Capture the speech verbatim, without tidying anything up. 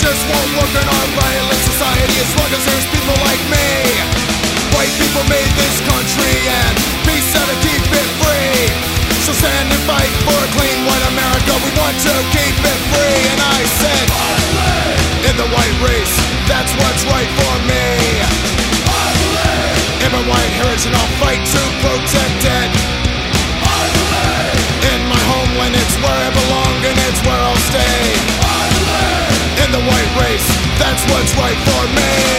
just won't work in our violent society as long as there's people like me. White people made this country and peace out to keep it free. So stand and fight for a clean white America. We want to keep it free. And I said, I believe in the white race. That's what's right for me. I believe in my white heritage and I'll fight to protect it. I believe in my homeland. It's where I belong and it's where I'll stay. I believe in the white race. That's what's right for me.